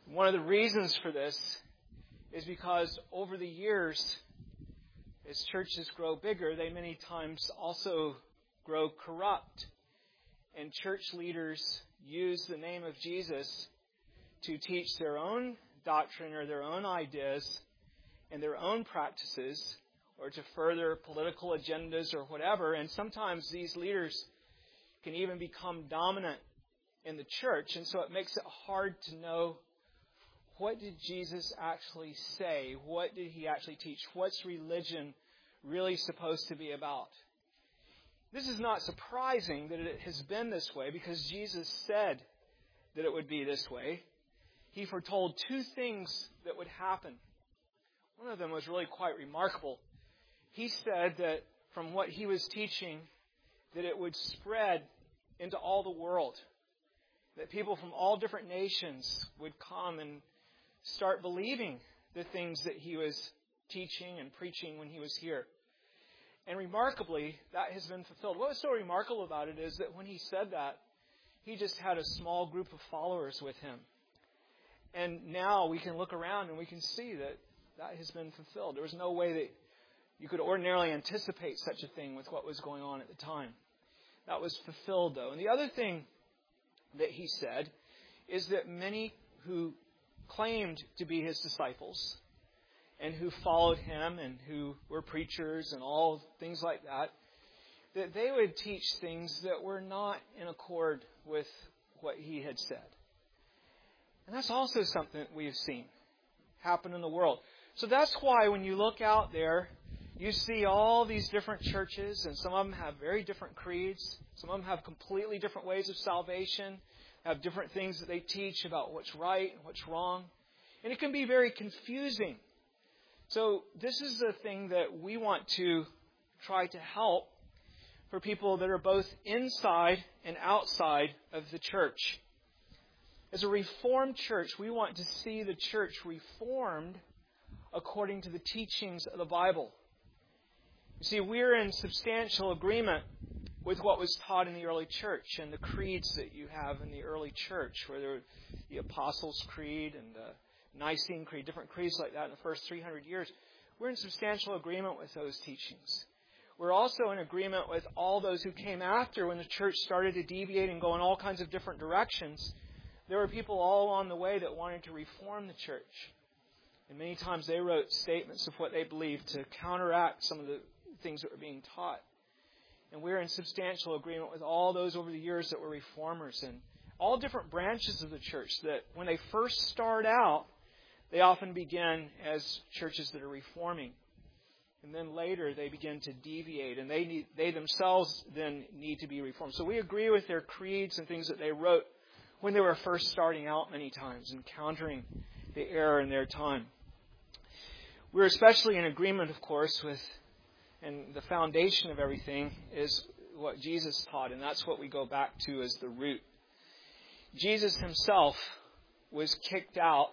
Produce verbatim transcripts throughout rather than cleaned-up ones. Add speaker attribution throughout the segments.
Speaker 1: One of the reasons for this is because over the years, as churches grow bigger, they many times also grow corrupt. And church leaders use the name of Jesus to teach their own doctrine or their own ideas and their own practices, or to further political agendas or whatever. And sometimes these leaders can even become dominant in the church. And so it makes it hard to know, what did Jesus actually say? What did he actually teach? What's religion really supposed to be about? This is not surprising that it has been this way, because Jesus said that it would be this way. He foretold two things that would happen. One of them was really quite remarkable. He said that from what he was teaching, that it would spread into all the world. That people from all different nations would come and start believing the things that he was teaching and preaching when he was here. And remarkably, that has been fulfilled. What was so remarkable about it is that when he said that, he just had a small group of followers with him. And now we can look around and we can see that that has been fulfilled. There was no way that you could ordinarily anticipate such a thing with what was going on at the time. That was fulfilled, though. And the other thing that he said is that many who claimed to be his disciples and who followed him and who were preachers and all things like that, that they would teach things that were not in accord with what he had said. And that's also something that we've seen happen in the world. So that's why when you look out there, you see all these different churches, and some of them have very different creeds. Some of them have completely different ways of salvation, have different things that they teach about what's right and what's wrong. And it can be very confusing. So this is the thing that we want to try to help for people that are both inside and outside of the church. As a Reformed church, we want to see the church reformed according to the teachings of the Bible. You see, we're in substantial agreement with what was taught in the early church and the creeds that you have in the early church, whether the Apostles' Creed and the Nicene Creed, different creeds like that in the first three hundred years. We're in substantial agreement with those teachings. We're also in agreement with all those who came after when the church started to deviate and go in all kinds of different directions. There were people all along the way that wanted to reform the church. And many times they wrote statements of what they believed to counteract some of the things that were being taught. And we're in substantial agreement with all those over the years that were reformers and all different branches of the church that when they first start out, they often begin as churches that are reforming. And then later they begin to deviate, and they need, they themselves then need to be reformed. So we agree with their creeds and things that they wrote when they were first starting out many times, encountering the error in their time. We're especially in agreement, of course, with, and the foundation of everything is what Jesus taught, and that's what we go back to as the root. Jesus himself was kicked out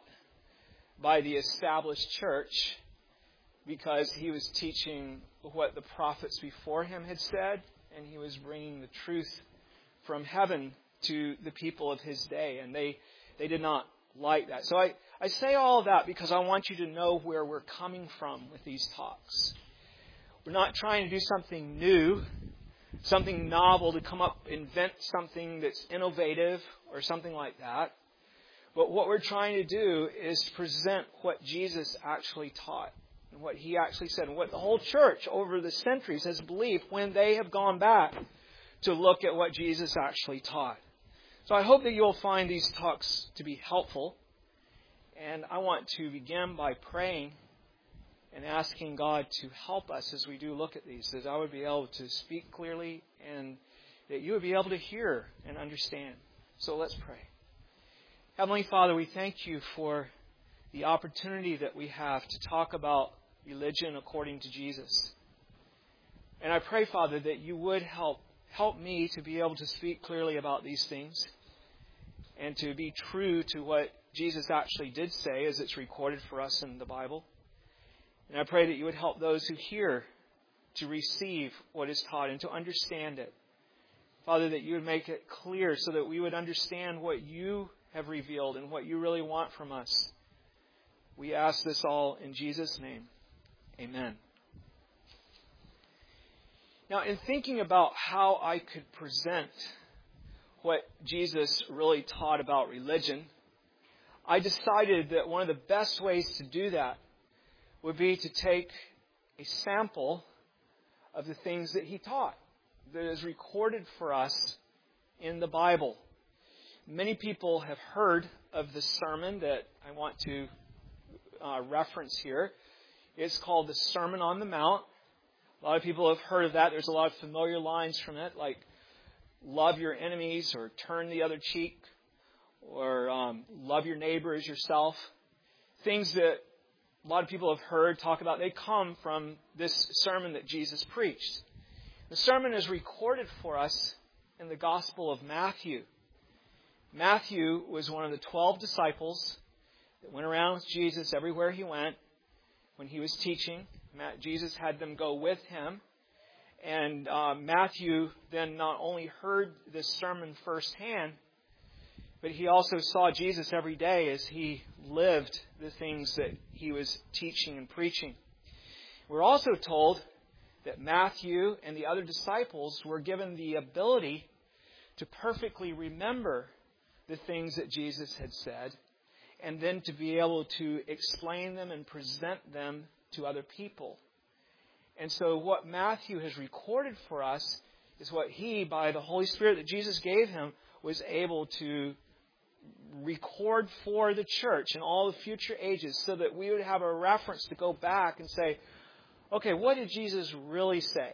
Speaker 1: by the established church because he was teaching what the prophets before him had said, and he was bringing the truth from heaven to the people of his day, and they, they did not like that. So I, I say all of that because I want you to know where we're coming from with these talks. We're not trying to do something new, something novel, to come up, invent something that's innovative or something like that. But what we're trying to do is present what Jesus actually taught and what he actually said and what the whole church over the centuries has believed when they have gone back to look at what Jesus actually taught. So I hope that you'll find these talks to be helpful. And I want to begin by praying and asking God to help us as we do look at these, that I would be able to speak clearly and that you would be able to hear and understand. So let's pray. Heavenly Father, we thank you for the opportunity that we have to talk about religion according to Jesus. And I pray, Father, that you would help help me to be able to speak clearly about these things and to be true to what Jesus actually did say as it's recorded for us in the Bible. And I pray that you would help those who hear to receive what is taught and to understand it. Father, that you would make it clear so that we would understand what you have revealed and what you really want from us. We ask this all in Jesus' name. Amen. Now, in thinking about how I could present what Jesus really taught about religion, I decided that one of the best ways to do that would be to take a sample of the things that he taught that is recorded for us in the Bible. Many people have heard of the sermon that I want to uh, reference here. It's called the Sermon on the Mount. A lot of people have heard of that. There's a lot of familiar lines from it, like love your enemies or turn the other cheek or um, love your neighbor as yourself. Things that a lot of people have heard talk about, they come from this sermon that Jesus preached. The sermon is recorded for us in the Gospel of Matthew. Matthew was one of the twelve disciples that went around with Jesus everywhere he went when he was teaching. Jesus had them go with him. And uh, Matthew then not only heard this sermon firsthand, but he also saw Jesus every day as he lived the things that he was teaching and preaching. We're also told that Matthew and the other disciples were given the ability to perfectly remember the things that Jesus had said, and then to be able to explain them and present them to other people. And so what Matthew has recorded for us is what he, by the Holy Spirit that Jesus gave him, was able to record for the church in all the future ages so that we would have a reference to go back and say, okay, what did Jesus really say?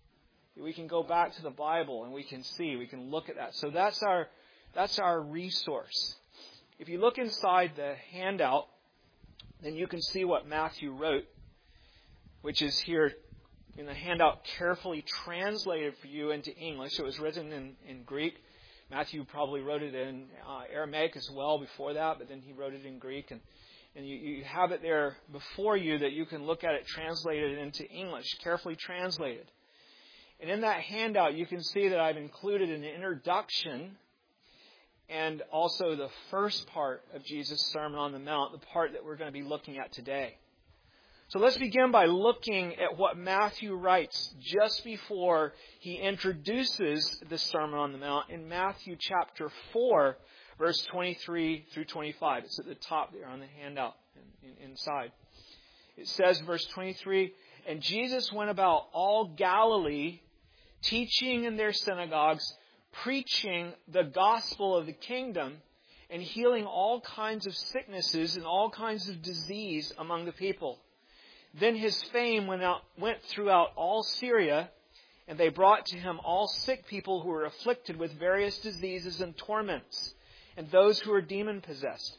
Speaker 1: We can go back to the Bible and we can see, we can look at that. So that's our that's our resource. If you look inside the handout, then you can see what Matthew wrote, which is here in the handout, carefully translated for you into English. It was written in, in Greek. Matthew probably wrote it in uh, Aramaic as well before that, but then he wrote it in Greek. And, and you, you have it there before you that you can look at it translated into English, carefully translated. And in that handout, you can see that I've included an introduction and also the first part of Jesus' Sermon on the Mount, the part that we're going to be looking at today. So let's begin by looking at what Matthew writes just before he introduces the Sermon on the Mount in Matthew chapter four, verse twenty-three through twenty-five. It's at the top there on the handout in, in, inside. It says, verse twenty-three, "And Jesus went about all Galilee, teaching in their synagogues, preaching the gospel of the kingdom, and healing all kinds of sicknesses and all kinds of disease among the people. Then his fame went out, went throughout all Syria, and they brought to him all sick people who were afflicted with various diseases and torments, and those who were demon-possessed,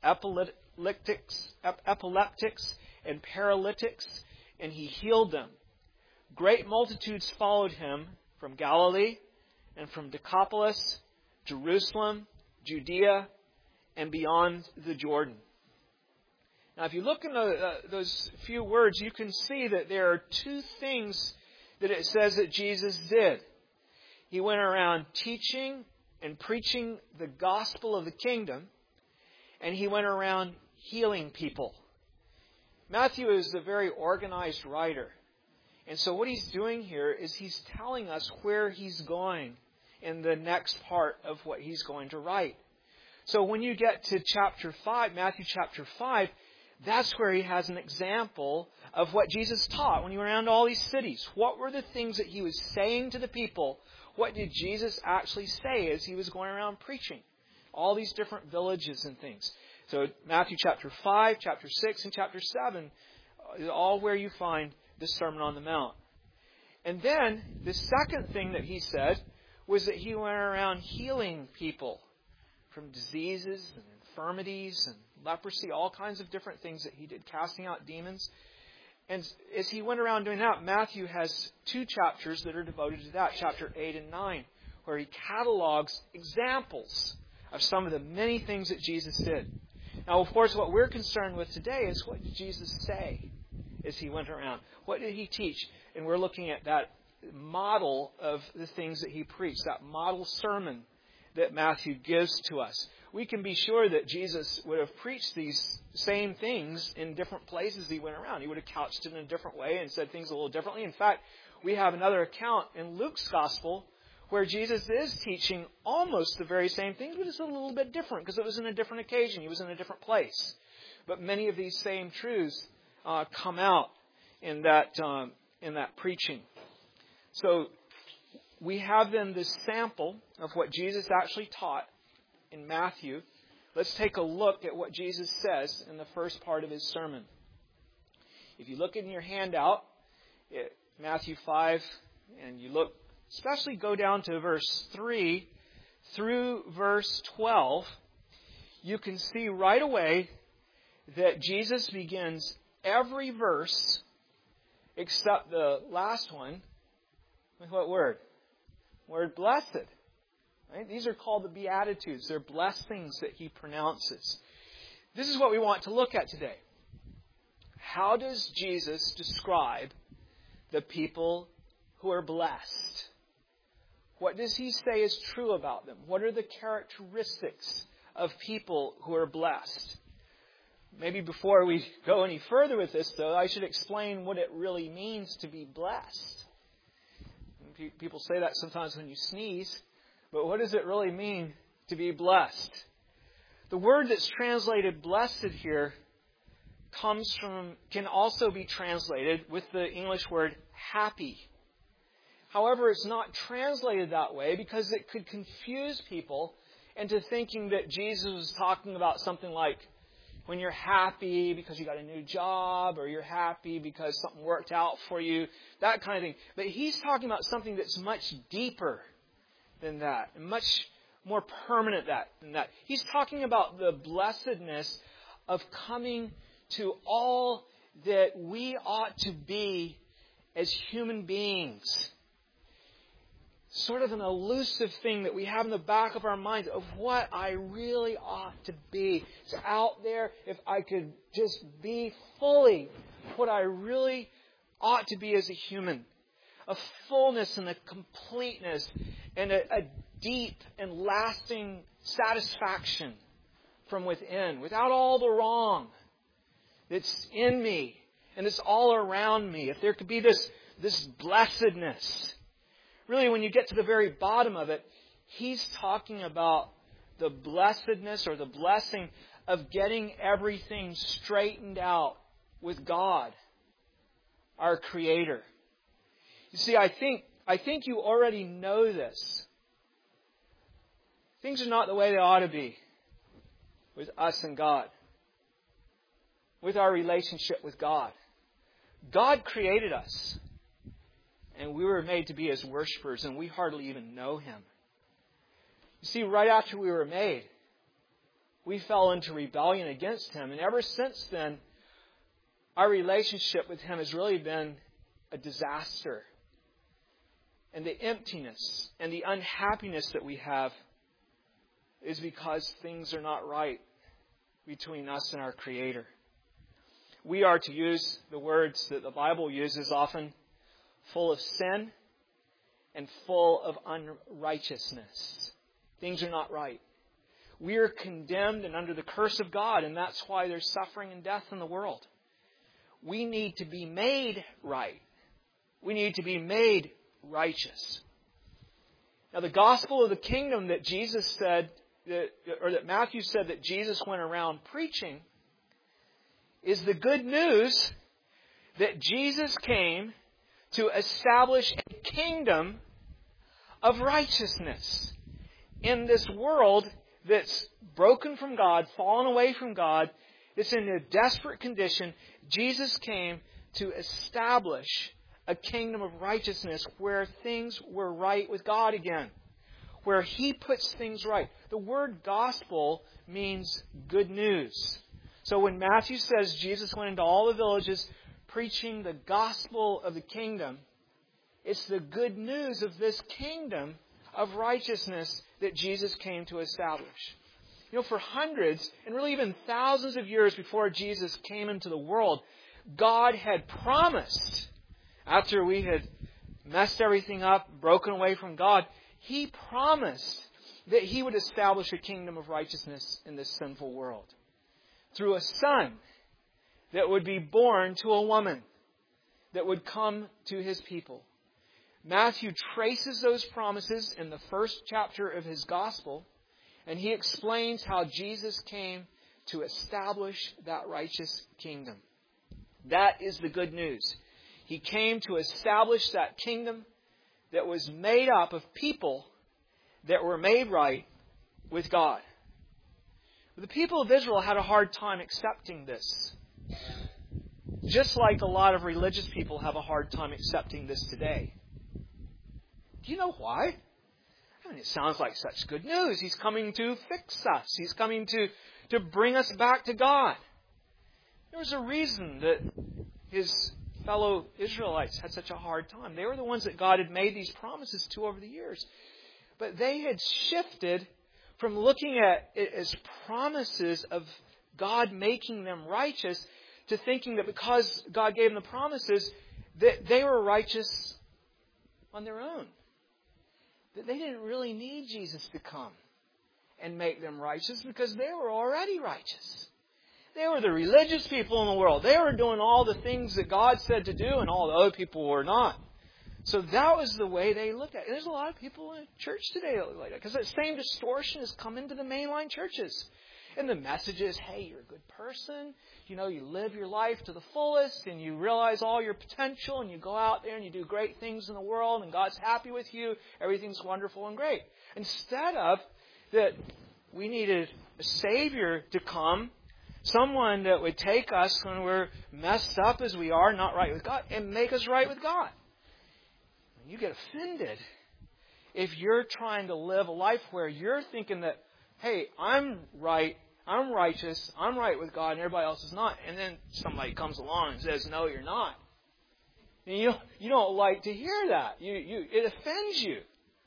Speaker 1: epileptics, epileptics and paralytics, and he healed them. Great multitudes followed him from Galilee and from Decapolis, Jerusalem, Judea, and beyond the Jordan." Now, if you look in the, uh, those few words, you can see that there are two things that it says that Jesus did. He went around teaching and preaching the gospel of the kingdom, and he went around healing people. Matthew is a very organized writer. And so what he's doing here is he's telling us where he's going in the next part of what he's going to write. So when you get to chapter five, Matthew chapter five, that's where he has an example of what Jesus taught when he went around all these cities. What were the things that he was saying to the people? What did Jesus actually say as he was going around preaching? All these different villages and things. So Matthew chapter five, chapter six, and chapter seven is all where you find the Sermon on the Mount. And then the second thing that he said was that he went around healing people from diseases and infirmities and leprosy, all kinds of different things that he did, casting out demons. And as he went around doing that, Matthew has two chapters that are devoted to that, chapter eight and nine, where he catalogs examples of some of the many things that Jesus did. Now, of course, what we're concerned with today is, what did Jesus say as he went around? What did he teach? And we're looking at that model of the things that he preached, that model sermon that Matthew gives to us. we can be sure that Jesus would have preached these same things in different places he went around. He would have couched it in a different way and said things a little differently. In fact, we have another account in Luke's Gospel where Jesus is teaching almost the very same things, but it's a little bit different because it was in a different occasion. He was in a different place. But many of these same truths uh, come out in that um, in that preaching. So we have then this sample of what Jesus actually taught in Matthew. Let's take a look at what Jesus says in the first part of his sermon. If you look in your handout, it, Matthew five, and you look, especially go down to verse three through verse twelve, you can see right away that Jesus begins every verse except the last one with what word? Word blessed. Right? These are called the Beatitudes. They're blessings that he pronounces. This is what we want to look at today. How does Jesus describe the people who are blessed? What does he say is true about them? What are the characteristics of people who are blessed? Maybe before we go any further with this, though, I should explain what it really means to be blessed. People say that sometimes when you sneeze, but what does it really mean to be blessed? The word that's translated blessed here comes from, can also be translated with the English word happy. However, it's not translated that way because it could confuse people into thinking that Jesus was talking about something like when you're happy because you got a new job, or you're happy because something worked out for you, that kind of thing. But he's talking about something that's much deeper than that, and much more permanent that, than that. He's talking about the blessedness of coming to all that we ought to be as human beings. Sort of an elusive thing that we have in the back of our mind of what I really ought to be. It's out there. If I could just be fully what I really ought to be as a human. A fullness and a completeness and a, a deep and lasting satisfaction from within, without all the wrong that's in me and it's all around me. If there could be this, this blessedness. Really, when you get to the very bottom of it, he's talking about the blessedness or the blessing of getting everything straightened out with God, our Creator. You see, I think I think you already know this. Things are not the way they ought to be with us and God, with our relationship with God. God created us. And we were made to be His worshipers, and we hardly even know Him. You see, right after we were made, we fell into rebellion against Him. And ever since then, our relationship with Him has really been a disaster. And the emptiness and the unhappiness that we have is because things are not right between us and our Creator. We are, to use the words that the Bible uses often, full of sin and full of unrighteousness. Things are not right. We are condemned and under the curse of God, and that's why there's suffering and death in the world. We need to be made right. We need to be made righteous. Now, the gospel of the kingdom that Jesus said, that, or that Matthew said that Jesus went around preaching, is the good news that Jesus came to establish a kingdom of righteousness in this world that's broken from God, fallen away from God, that's in a desperate condition. Jesus came to establish a kingdom of righteousness where things were right with God again, where He puts things right. The word gospel means good news. So when Matthew says Jesus went into all the villages preaching the gospel of the kingdom, it's the good news of this kingdom of righteousness that Jesus came to establish. You know, for hundreds and really even thousands of years before Jesus came into the world, God had promised, after we had messed everything up, broken away from God, He promised that He would establish a kingdom of righteousness in this sinful world through a Son that would be born to a woman, that would come to His people. Matthew traces those promises in the first chapter of his Gospel, and he explains how Jesus came to establish that righteous kingdom. That is the good news. He came to establish that kingdom that was made up of people that were made right with God. But the people of Israel had a hard time accepting this. Just like a lot of religious people have a hard time accepting this today. Do you know why? I mean, it sounds like such good news. He's coming to fix us. He's coming to, to bring us back to God. There was a reason that his fellow Israelites had such a hard time. They were the ones that God had made these promises to over the years. But they had shifted from looking at it as promises of God making them righteous to thinking that because God gave them the promises, that they were righteous on their own. That they didn't really need Jesus to come and make them righteous because they were already righteous. They were the religious people in the world. They were doing all the things that God said to do, and all the other people were not. So that was the way they looked at it. There's a lot of people in church today that look like that, because that same distortion has come into the mainline churches. And the message is, hey, you're a good person. You know, you live your life to the fullest, and you realize all your potential, and you go out there and you do great things in the world, and God's happy with you. Everything's wonderful and great. Instead of that, we needed a Savior to come, someone that would take us when we're messed up as we are, not right with God, and make us right with God. You get offended if you're trying to live a life where you're thinking that, hey, I'm right, I'm righteous, I'm right with God, and everybody else is not. And then somebody comes along and says, no, you're not. And you, you don't like to hear that. You, you, it offends you.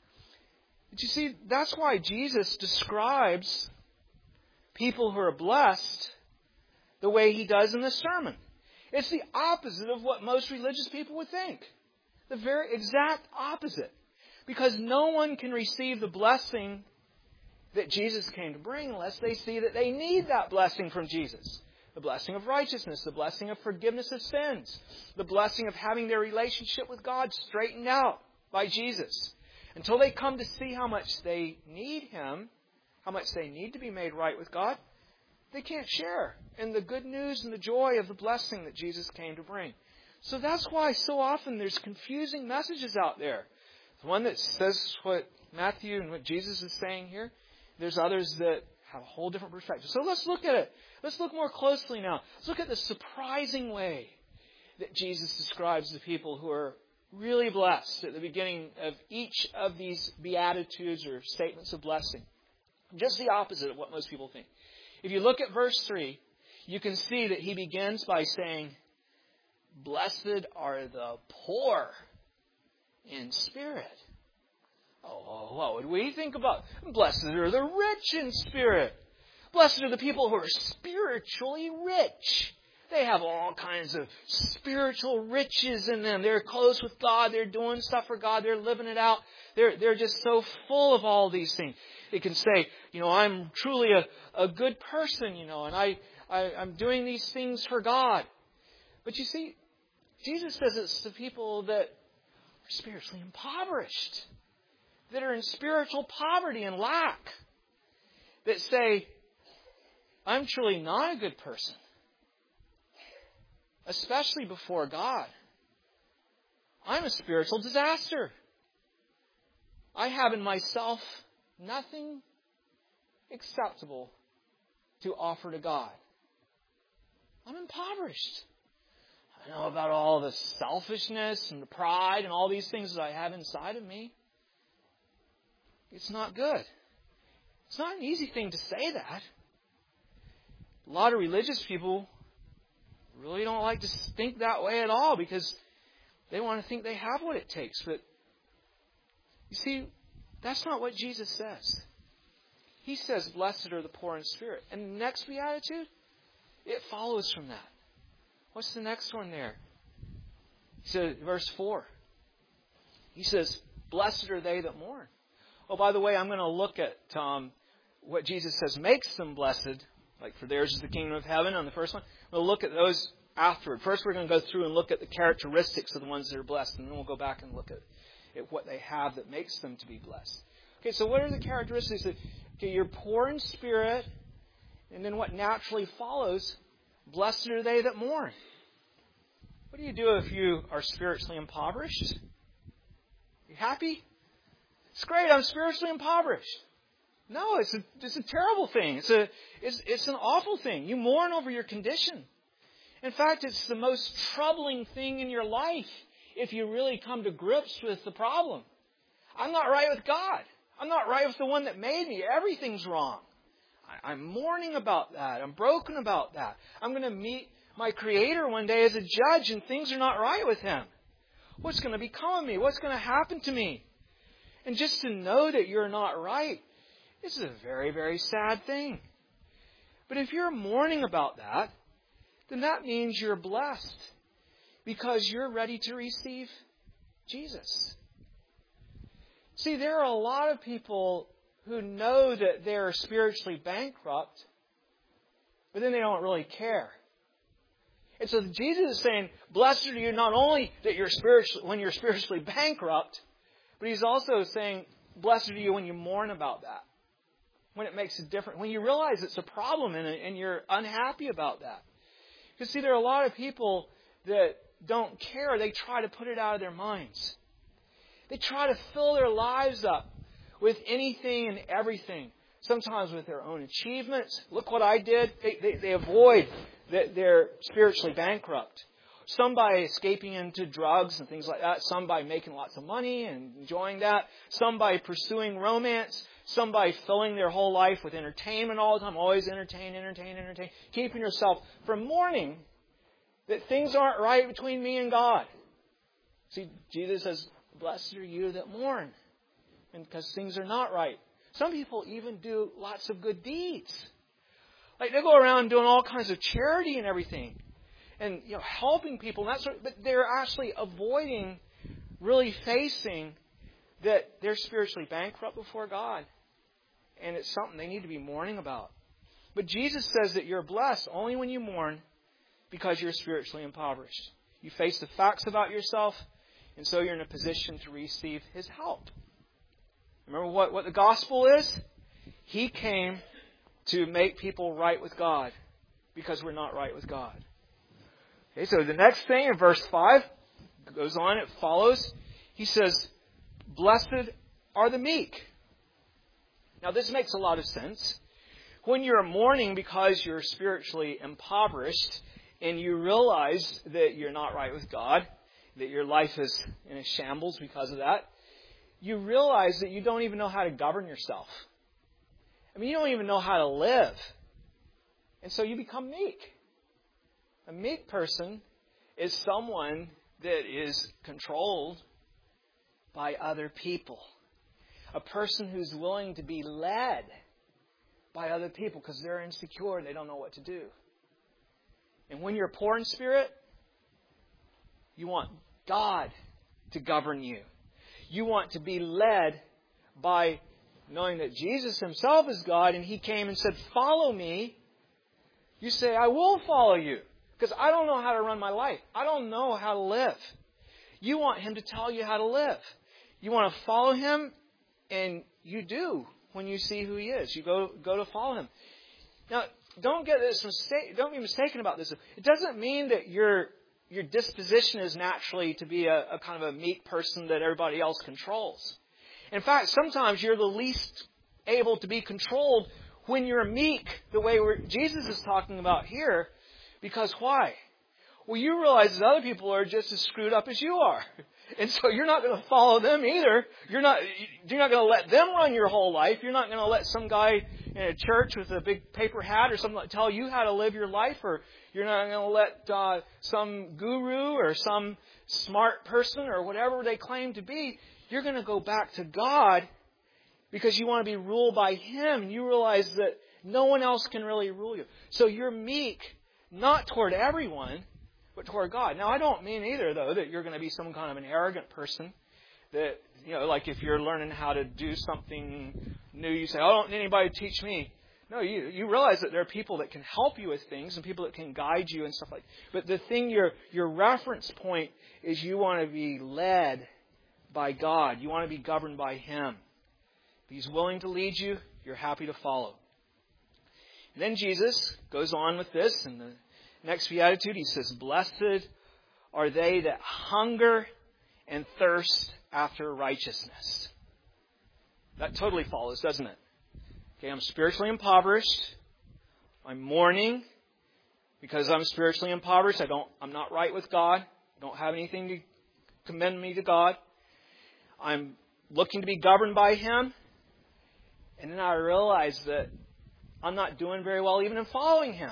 Speaker 1: But you see, that's why Jesus describes people who are blessed the way He does in this sermon. It's the opposite of what most religious people would think. The very exact opposite. Because no one can receive the blessing that Jesus came to bring unless they see that they need that blessing from Jesus. The blessing of righteousness, the blessing of forgiveness of sins, the blessing of having their relationship with God straightened out by Jesus. Until they come to see how much they need Him, how much they need to be made right with God, they can't share in the good news and the joy of the blessing that Jesus came to bring. So that's why so often there's confusing messages out there. The one that says what Matthew and what Jesus is saying here. There's others that have a whole different perspective. So let's look at it. Let's look more closely now. Let's look at the surprising way that Jesus describes the people who are really blessed at the beginning of each of these beatitudes or statements of blessing. Just the opposite of what most people think. If you look at verse three, you can see that He begins by saying, blessed are the poor in spirit. Oh, what would we think about? Blessed are the rich in spirit. Blessed are the people who are spiritually rich. They have all kinds of spiritual riches in them. They're close with God. They're doing stuff for God. They're living it out. They're, they're just so full of all these things. It can say, you know, I'm truly a, a good person, you know, and I, I, I'm doing these things for God. But you see, Jesus says it's to people that are spiritually impoverished, that are in spiritual poverty and lack, that say, I'm truly not a good person, especially before God. I'm a spiritual disaster. I have in myself nothing acceptable to offer to God. I'm impoverished. I know about all the selfishness and the pride and all these things that I have inside of me. It's not good. It's not an easy thing to say that. A lot of religious people really don't like to think that way at all because they want to think they have what it takes. But you see, that's not what Jesus says. He says, blessed are the poor in spirit. And the next beatitude, it follows from that. What's the next one there? He says, verse four. He says, blessed are they that mourn. oh, by the way, I'm going to look at um, what Jesus says makes them blessed. Like, for theirs is the kingdom of heaven on the first one. We'll look at those afterward. First, we're going to go through and look at the characteristics of the ones that are blessed. And then we'll go back and look at, at what they have that makes them to be blessed. Okay, so what are the characteristics? Okay, you're poor in spirit. And then what naturally follows, blessed are they that mourn. What do you do if you are spiritually impoverished? You happy? It's great, I'm spiritually impoverished. No, it's a, it's a terrible thing. It's, a, it's, it's an awful thing. You mourn over your condition. In fact, it's the most troubling thing in your life if you really come to grips with the problem. I'm not right with God. I'm not right with the one that made me. Everything's wrong. I, I'm mourning about that. I'm broken about that. I'm going to meet my Creator one day as a judge and things are not right with Him. What's going to become of me? What's going to happen to me? And just to know that you're not right, this is a very, very sad thing. But if you're mourning about that, then that means you're blessed because you're ready to receive Jesus. See, there are a lot of people who know that they're spiritually bankrupt, but then they don't really care. And so Jesus is saying, blessed are you not only that you're spiritually, when you're spiritually bankrupt, but He's also saying, blessed are you when you mourn about that. When it makes a difference. When you realize it's a problem and, and you're unhappy about that. Because see, there are a lot of people that don't care. They try to put it out of their minds. They try to fill their lives up with anything and everything. Sometimes with their own achievements. Look what I did. They, they, they avoid that they're spiritually bankrupt. Some by escaping into drugs and things like that. Some by making lots of money and enjoying that. Some by pursuing romance. Some by filling their whole life with entertainment all the time. Always entertain, entertain, entertain. Keeping yourself from mourning that things aren't right between me and God. See, Jesus says, blessed are you that mourn. And because things are not right. Some people even do lots of good deeds. Like they go around doing all kinds of charity and everything. And, you know, helping people. And that sort of, but they're actually avoiding really facing that they're spiritually bankrupt before God. And it's something they need to be mourning about. But Jesus says that you're blessed only when you mourn because you're spiritually impoverished. You face the facts about yourself, and so you're in a position to receive His help. Remember what, what the gospel is? He came to make people right with God because we're not right with God. Okay, so the next thing in verse five goes on, it follows. He says, blessed are the meek. Now this makes a lot of sense. When you're mourning because you're spiritually impoverished and you realize that you're not right with God, that your life is in a shambles because of that, you realize that you don't even know how to govern yourself. I mean, you don't even know how to live. And so you become meek. A meek person is someone that is controlled by other people. A person who's willing to be led by other people because they're insecure and they don't know what to do. And when you're poor in spirit, you want God to govern you. You want to be led by knowing that Jesus Himself is God and He came and said, follow me. You say, I will follow you because I don't know how to run my life. I don't know how to live. You want Him to tell you how to live. You want to follow Him, and you do when you see who He is. You go go to follow Him. Now, don't get this mistake. Don't be mistaken about this. It doesn't mean that your your disposition is naturally to be a, a kind of a meek person that everybody else controls. In fact, sometimes you're the least able to be controlled when you're meek, the way we're, Jesus is talking about here. Because why? Well, you realize that other people are just as screwed up as you are. And so you're not going to follow them either. You're not, you're not going to let them run your whole life. You're not going to let some guy in a church with a big paper hat or something tell you how to live your life. Or you're not going to let uh, some guru or some smart person or whatever they claim to be. You're going to go back to God because you want to be ruled by Him. And you realize that no one else can really rule you. So you're meek, not toward everyone, but toward God. Now, I don't mean either, though, that you're going to be some kind of an arrogant person. that, you know, like if you're learning how to do something new, you say, "Oh, I don't need anybody to teach me." No, you you realize that there are people that can help you with things and people that can guide you and stuff like that. But the thing, your your reference point is you want to be led by God. You want to be governed by Him. If He's willing to lead you, you're happy to follow. And then Jesus goes on with this. In the next beatitude, He says, "Blessed are they that hunger and thirst after righteousness." That totally follows, doesn't it? Okay, I'm spiritually impoverished. I'm mourning because I'm spiritually impoverished. I don't, I'm not right with God. I don't have anything to commend me to God. I'm looking to be governed by Him. And then I realize that I'm not doing very well even in following Him.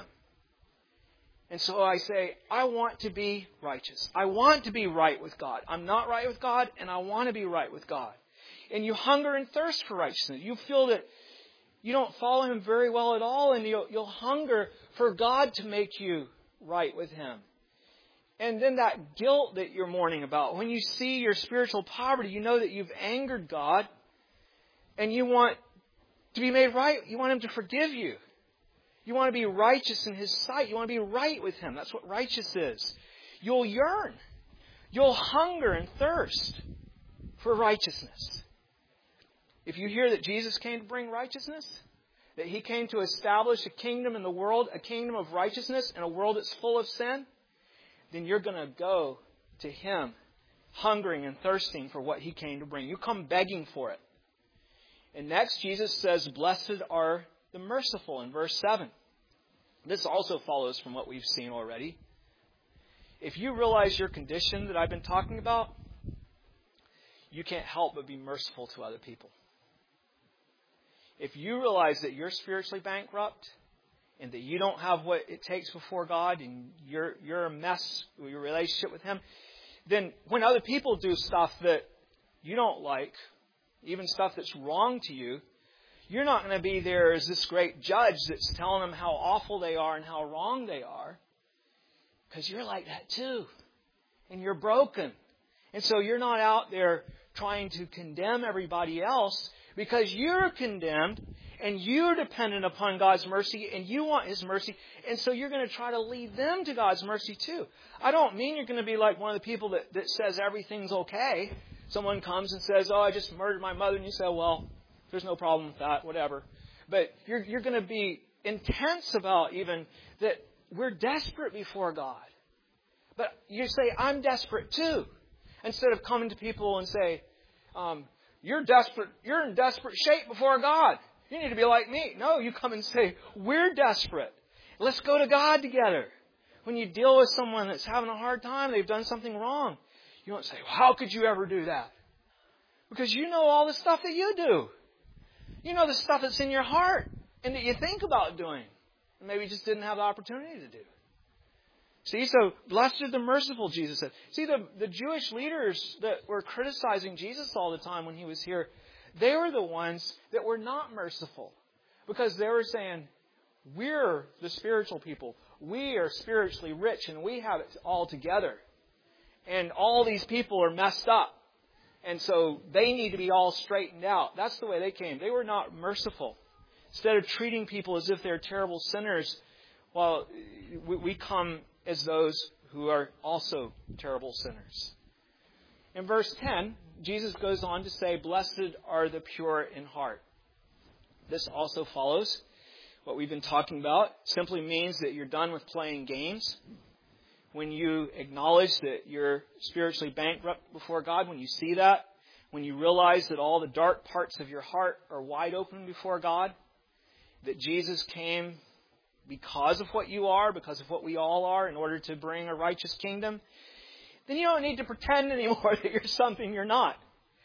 Speaker 1: And so I say, I want to be righteous. I want to be right with God. I'm not right with God, and I want to be right with God. And you hunger and thirst for righteousness. You feel that you don't follow Him very well at all, and you'll, you'll hunger for God to make you right with Him. And then that guilt that you're mourning about, when you see your spiritual poverty, you know that you've angered God, and you want to be made right. You want Him to forgive you. You want to be righteous in His sight. You want to be right with Him. That's what righteous is. You'll yearn. You'll hunger and thirst for righteousness. If you hear that Jesus came to bring righteousness, that He came to establish a kingdom in the world, a kingdom of righteousness in a world that's full of sin, then you're going to go to Him hungering and thirsting for what He came to bring. You come begging for it. And next, Jesus says, "Blessed are the merciful," in verse seven. This also follows from what we've seen already. If you realize your condition that I've been talking about, you can't help but be merciful to other people. If you realize that you're spiritually bankrupt and that you don't have what it takes before God and you're you're a mess with your relationship with Him, then when other people do stuff that you don't like, even stuff that's wrong to you, you're not going to be there as this great judge that's telling them how awful they are and how wrong they are. Because you're like that too. And you're broken. And so you're not out there trying to condemn everybody else because you're condemned and you're dependent upon God's mercy and you want His mercy. And so you're going to try to lead them to God's mercy too. I don't mean you're going to be like one of the people that, that says everything's okay. Someone comes and says, "Oh, I just murdered my mother." And you say, "Well, there's no problem with that, whatever." But you're, you're going to be intense about even that we're desperate before God. But you say, "I'm desperate too." Instead of coming to people and say, um, you're desperate, you're in desperate shape before God. You need to be like me. No, you come and say, "We're desperate. Let's go to God together." When you deal with someone that's having a hard time, they've done something wrong, you don't say, "How could you ever do that?" Because you know all the stuff that you do. You know the stuff that's in your heart and that you think about doing. And maybe you just didn't have the opportunity to do. See, so blessed are the merciful, Jesus said. See, the, the Jewish leaders that were criticizing Jesus all the time when He was here, they were the ones that were not merciful. Because they were saying, we're the spiritual people. We are spiritually rich and we have it all together. And all these people are messed up. And so they need to be all straightened out. That's the way they came. They were not merciful. Instead of treating people as if they're terrible sinners, well, we, we come as those who are also terrible sinners. In verse ten, Jesus goes on to say, "Blessed are the pure in heart." This also follows what we've been talking about. Simply means that you're done with playing games. When you acknowledge that you're spiritually bankrupt before God, when you see that, when you realize that all the dark parts of your heart are wide open before God, that Jesus came because of what you are, because of what we all are, in order to bring a righteous kingdom, then you don't need to pretend anymore that you're something you're not.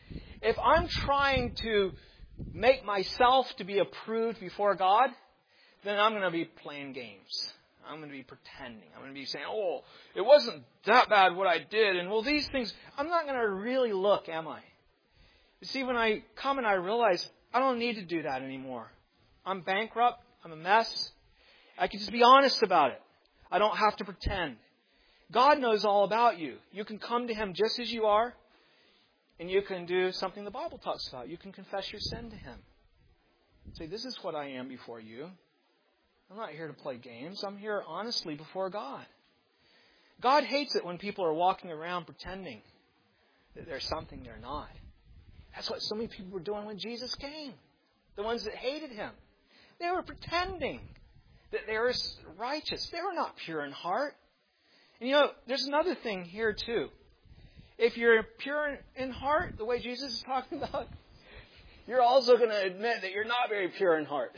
Speaker 1: If I'm trying to make myself to be approved before God, then I'm going to be playing games. I'm going to be pretending. I'm going to be saying, "Oh, it wasn't that bad what I did." And well, these things, I'm not going to really look, am I? You see, when I come and I realize I don't need to do that anymore. I'm bankrupt. I'm a mess. I can just be honest about it. I don't have to pretend. God knows all about you. You can come to Him just as you are. And you can do something the Bible talks about. You can confess your sin to Him. Say, this is what I am before you. I'm not here to play games. I'm here honestly before God. God hates it when people are walking around pretending that they're something they're not. That's what so many people were doing when Jesus came. The ones that hated Him. They were pretending that they were righteous. They were not pure in heart. And you know, there's another thing here too. If you're pure in heart, the way Jesus is talking about, you're also going to admit that you're not very pure in heart.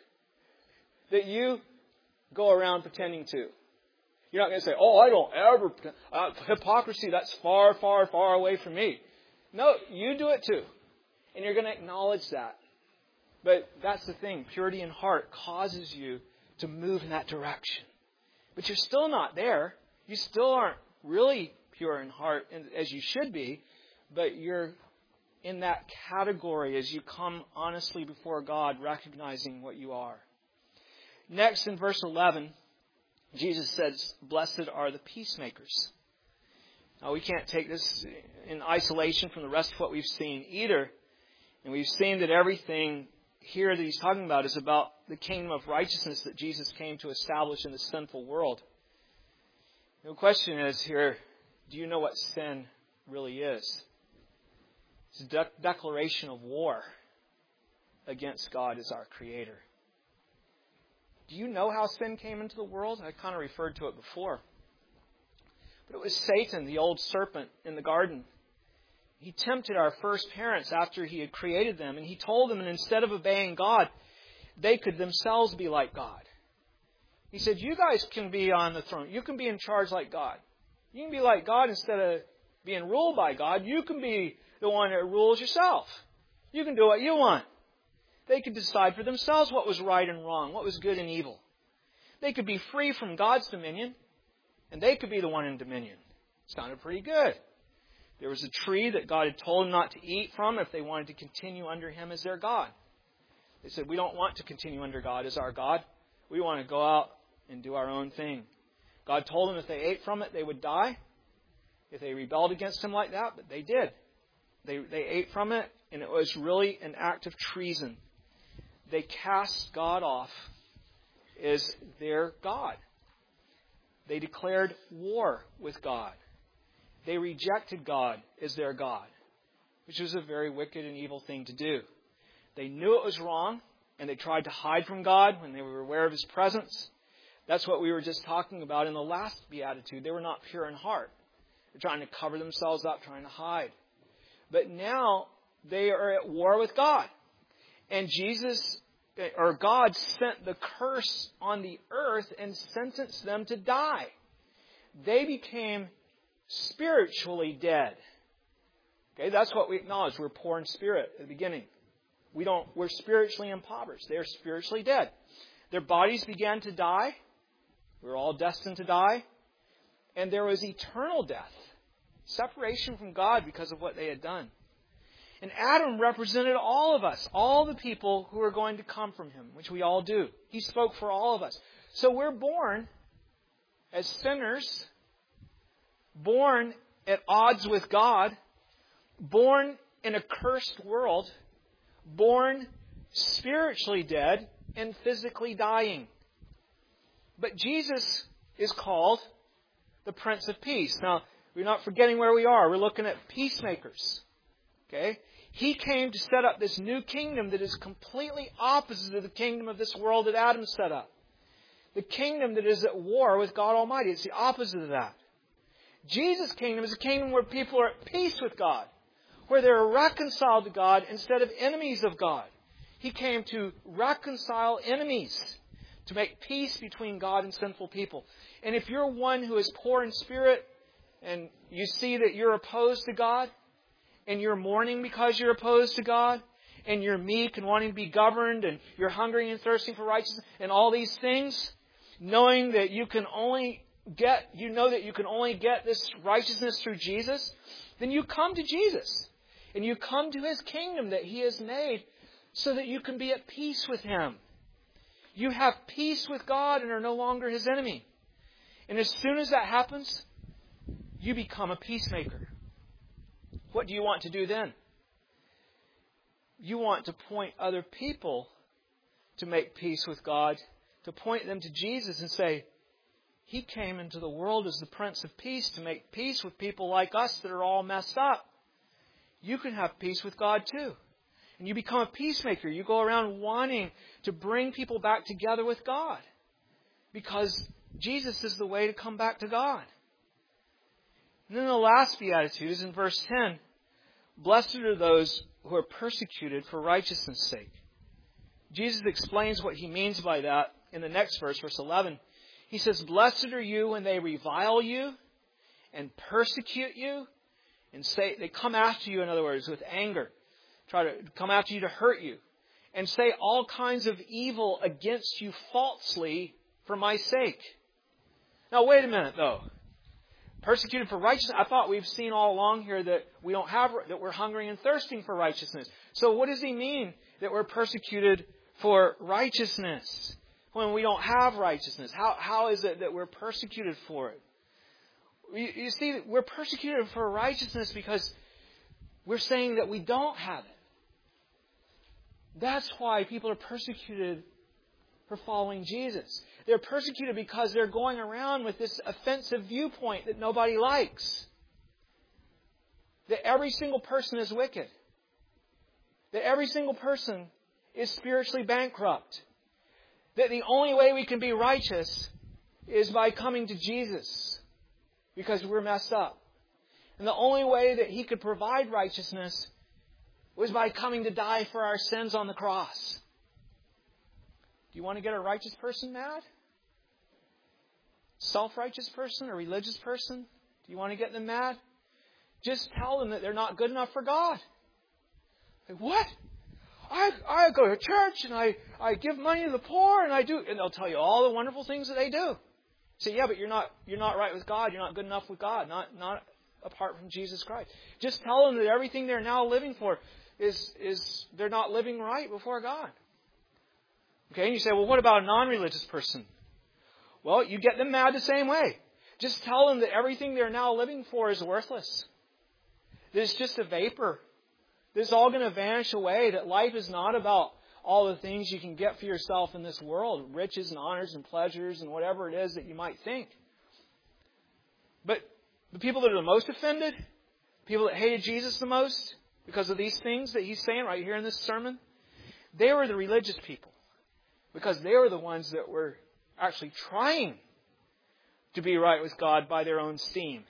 Speaker 1: That you go around pretending to. You're not going to say, oh, I don't ever pretend. Uh, hypocrisy, that's far, far, far away from me. No, you do it too. And you're going to acknowledge that. But that's the thing. Purity in heart causes you to move in that direction. But you're still not there. You still aren't really pure in heart as you should be. But you're in that category as you come honestly before God, recognizing what you are. Next, in verse eleven, Jesus says, blessed are the peacemakers. Now, we can't take this in isolation from the rest of what we've seen either. And we've seen that everything here that he's talking about is about the kingdom of righteousness that Jesus came to establish in the sinful world. The question is here, do you know what sin really is? It's a de- declaration of war against God as our Creator. Do you know how sin came into the world? I kind of referred to it before. But it was Satan, the old serpent in the garden. He tempted our first parents after he had created them. And he told them that instead of obeying God, they could themselves be like God. He said, you guys can be on the throne. You can be in charge like God. You can be like God instead of being ruled by God. You can be the one that rules yourself. You can do what you want. They could decide for themselves what was right and wrong, what was good and evil. They could be free from God's dominion, and they could be the one in dominion. Sounded pretty good. There was a tree that God had told them not to eat from if they wanted to continue under Him as their God. They said, we don't want to continue under God as our God. We want to go out and do our own thing. God told them if they ate from it, they would die. If they rebelled against Him like that, but they did. They, they ate from it, and it was really an act of treason. They cast God off as their God. They declared war with God. They rejected God as their God, which was a very wicked and evil thing to do. They knew it was wrong, and they tried to hide from God when they were aware of His presence. That's what we were just talking about in the last beatitude. They were not pure in heart. They're trying to cover themselves up, trying to hide. But now they are at war with God. And Jesus, or God, sent the curse on the earth and sentenced them to die. They became spiritually dead. Okay, that's what we acknowledge. We're poor in spirit at the beginning. We don't, we're spiritually impoverished. They're spiritually dead. Their bodies began to die. We were all destined to die. And there was eternal death. Separation from God because of what they had done. And Adam represented all of us, all the people who are going to come from him, which we all do. He spoke for all of us. So we're born as sinners, born at odds with God, born in a cursed world, born spiritually dead and physically dying. But Jesus is called the Prince of Peace. Now, we're not forgetting where we are. We're looking at peacemakers. Okay? He came to set up this new kingdom that is completely opposite of the kingdom of this world that Adam set up. The kingdom that is at war with God Almighty. It's the opposite of that. Jesus' kingdom is a kingdom where people are at peace with God. Where they're reconciled to God instead of enemies of God. He came to reconcile enemies. To make peace between God and sinful people. And if you're one who is poor in spirit, and you see that you're opposed to God, and you're mourning because you're opposed to God, and you're meek and wanting to be governed, and you're hungry and thirsting for righteousness, and all these things, knowing that you can only get, you know that you can only get this righteousness through Jesus, then you come to Jesus. And you come to His kingdom that He has made so that you can be at peace with Him. You have peace with God and are no longer His enemy. And as soon as that happens, you become a peacemaker. what do you want to do then? You want to point other people to make peace with God, to point them to Jesus and say, He came into the world as the Prince of Peace to make peace with people like us that are all messed up. You can have peace with God too. And you become a peacemaker. You go around wanting to bring people back together with God. Because Jesus is the way to come back to God. And then the last beatitude is in verse ten. Blessed are those who are persecuted for righteousness' sake. Jesus explains what He means by that in the next verse, verse eleven. He says, Blessed are you when they revile you and persecute you and say, they come after you, in other words, with anger. Try to come after you to hurt you and say all kinds of evil against you falsely for my sake. Now, wait a minute, though. Persecuted for righteousness. I thought we've seen all along here that we don't have, that we're hungering and thirsting for righteousness. So what does He mean that we're persecuted for righteousness when we don't have righteousness? How, how is it that we're persecuted for it? You, you see, we're persecuted for righteousness because we're saying that we don't have it. That's why people are persecuted for following Jesus. They're persecuted because they're going around with this offensive viewpoint that nobody likes. That every single person is wicked. That every single person is spiritually bankrupt. That the only way we can be righteous is by coming to Jesus because we're messed up. And the only way that He could provide righteousness was by coming to die for our sins on the cross. Do you want to get a righteous person mad? Self-righteous person, a religious person? Do you want to get them mad? Just tell them that they're not good enough for God. Like, what? I I go to church and I, I give money to the poor and I do, and they'll tell you all the wonderful things that they do. Say, yeah, but you're not you're not right with God. You're not good enough with God. Not not apart from Jesus Christ. Just tell them that everything they're now living for is is they're not living right before God. Okay, and you say, well, what about a non-religious person? Well, you get them mad the same way. Just tell them that everything they're now living for is worthless. That it's just a vapor. That it's all going to vanish away. That life is not about all the things you can get for yourself in this world. Riches and honors and pleasures and whatever it is that you might think. But the people that are the most offended, people that hated Jesus the most because of these things that He's saying right here in this sermon, they were the religious people. Because they were the ones that were actually trying to be right with God by their own steam.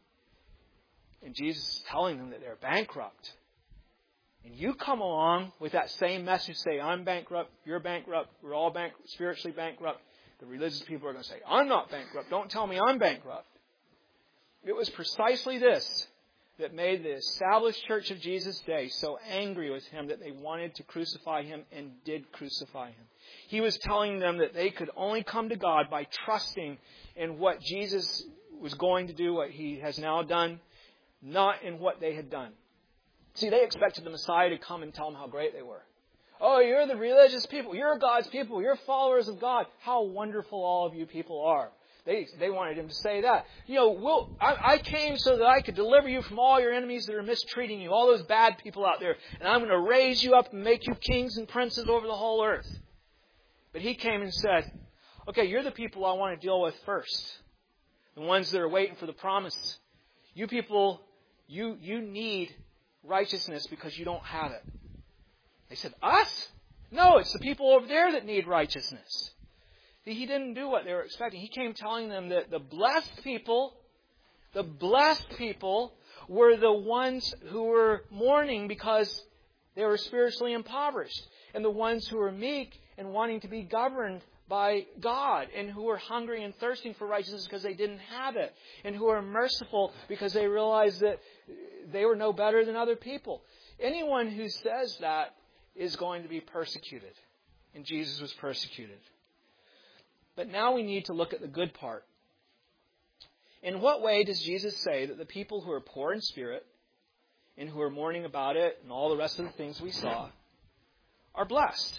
Speaker 1: And Jesus is telling them that they're bankrupt. And you come along with that same message, say, I'm bankrupt, you're bankrupt, we're all bank- spiritually bankrupt. The religious people are going to say, I'm not bankrupt, don't tell me I'm bankrupt. It was precisely this that made the established church of Jesus' day so angry with Him that they wanted to crucify Him and did crucify Him. He was telling them that they could only come to God by trusting in what Jesus was going to do, what He has now done, not in what they had done. See, they expected the Messiah to come and tell them how great they were. Oh, you're the religious people. You're God's people. You're followers of God. How wonderful all of you people are. They they wanted Him to say that. You know, we'll, I, I came so that I could deliver you from all your enemies that are mistreating you, all those bad people out there. And I'm going to raise you up and make you kings and princes over the whole earth. But He came and said, okay, you're the people I want to deal with first. The ones that are waiting for the promise. You people, you you need righteousness because you don't have it. They said, us? No, it's the people over there that need righteousness. He didn't do what they were expecting. He came telling them that the blessed people, the blessed people were the ones who were mourning because they were spiritually impoverished. And the ones who were meek and wanting to be governed by God. And who were hungry and thirsting for righteousness because they didn't have it. And who were merciful because they realized that they were no better than other people. Anyone who says that is going to be persecuted. And Jesus was persecuted. But now we need to look at the good part. In what way does Jesus say that the people who are poor in spirit and who are mourning about it and all the rest of the things we saw are blessed?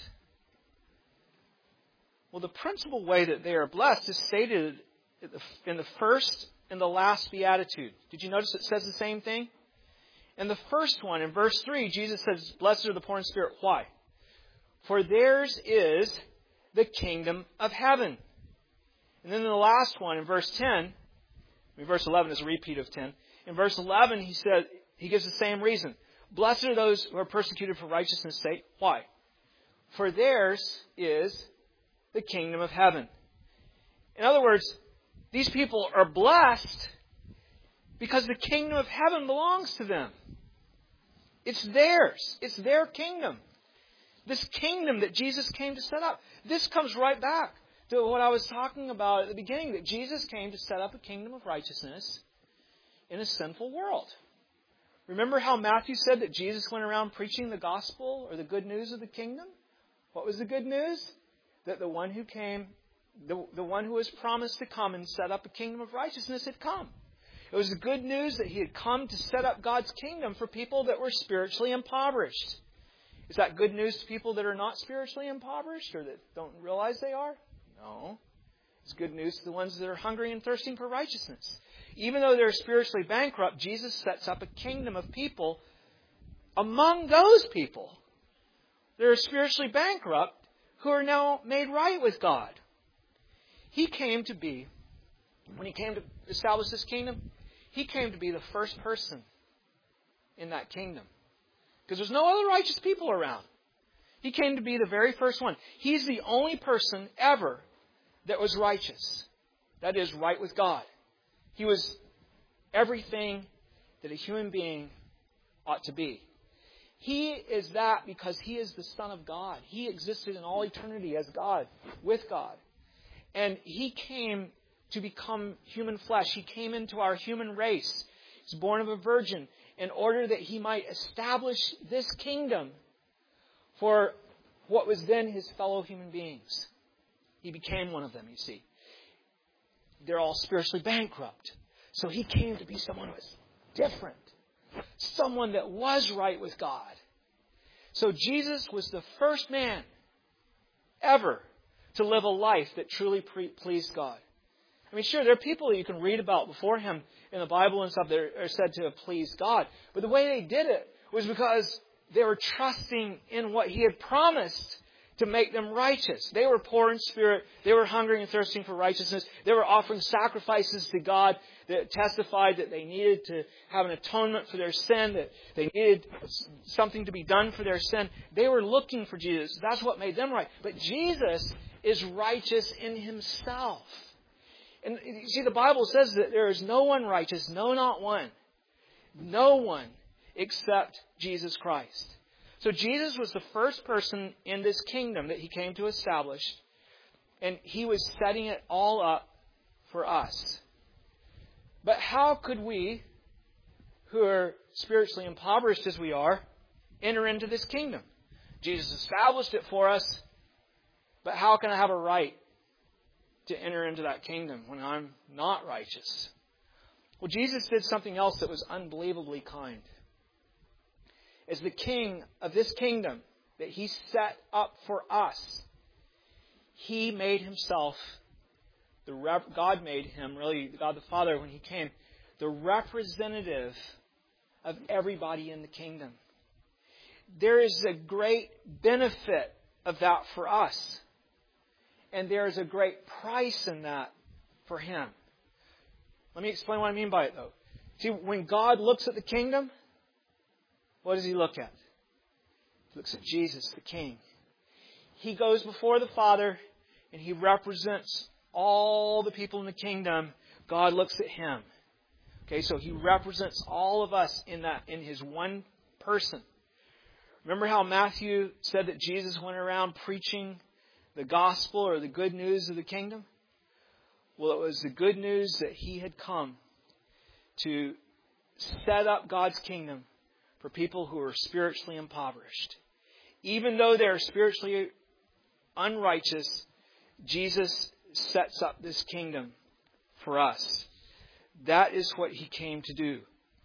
Speaker 1: Well, the principal way that they are blessed is stated in the first and the last beatitude. Did you notice it says the same thing? And the first one, in verse three, Jesus says, blessed are the poor in spirit. Why? For theirs is the kingdom of heaven. And then in the last one, in verse ten, I mean, verse eleven is a repeat of ten. In verse eleven, he said, he gives the same reason. Blessed are those who are persecuted for righteousness' sake. Why? For theirs is the kingdom of heaven. In other words, these people are blessed because the kingdom of heaven belongs to them. It's theirs. It's their kingdom. This kingdom that Jesus came to set up. This comes right back to what I was talking about at the beginning, that Jesus came to set up a kingdom of righteousness in a sinful world. Remember how Matthew said that Jesus went around preaching the gospel or the good news of the kingdom? What was the good news? That the one who came, the, the one who was promised to come and set up a kingdom of righteousness had come. It was the good news that he had come to set up God's kingdom for people that were spiritually impoverished. Is that good news to people that are not spiritually impoverished or that don't realize they are? No. It's good news to the ones that are hungry and thirsting for righteousness. Even though they're spiritually bankrupt, Jesus sets up a kingdom of people among those people that are spiritually bankrupt who are now made right with God. He came to be, when he came to establish this kingdom, he came to be the first person in that kingdom. Because there's no other righteous people around. He came to be the very first one. He's the only person ever that was righteous. That is, right with God. He was everything that a human being ought to be. He is that because he is the Son of God. He existed in all eternity as God, with God. And he came to become human flesh. He came into our human race. He was born of a virgin in order that he might establish this kingdom for what was then his fellow human beings. He became one of them, you see. They're all spiritually bankrupt. So he came to be someone who was different. Someone that was right with God. So Jesus was the first man ever to live a life that truly pre- pleased God. I mean, sure, there are people that you can read about before him in the Bible and stuff that are said to have pleased God. But the way they did it was because they were trusting in what he had promised to make them righteous. They were poor in spirit. They were hungry and thirsting for righteousness. They were offering sacrifices to God that testified that they needed to have an atonement for their sin, that they needed something to be done for their sin. They were looking for Jesus. That's what made them right. But Jesus is righteous in himself. And you see, the Bible says that there is no one righteous, no, not one. No one except Jesus Christ. So Jesus was the first person in this kingdom that he came to establish. And he was setting it all up for us. But how could we, who are spiritually impoverished as we are, enter into this kingdom? Jesus established it for us. But how can I have a right to enter into that kingdom when I'm not righteous? Well, Jesus did something else that was unbelievably kind. As the king of this kingdom that he set up for us, he made himself, the rep- God made him, really, God the Father, when he came, the representative of everybody in the kingdom. There is a great benefit of that for us. And there is a great price in that for him. Let me explain what I mean by it, though. See, when God looks at the kingdom, what does he look at? He looks at Jesus, the King. He goes before the Father and he represents all the people in the kingdom. God looks at him. Okay, so he represents all of us in that, in his one person. Remember how Matthew said that Jesus went around preaching the gospel or the good news of the kingdom? Well, it was the good news that he had come to set up God's kingdom for people who are spiritually impoverished. Even though they're spiritually unrighteous, Jesus sets up this kingdom for us. That is what he came to do.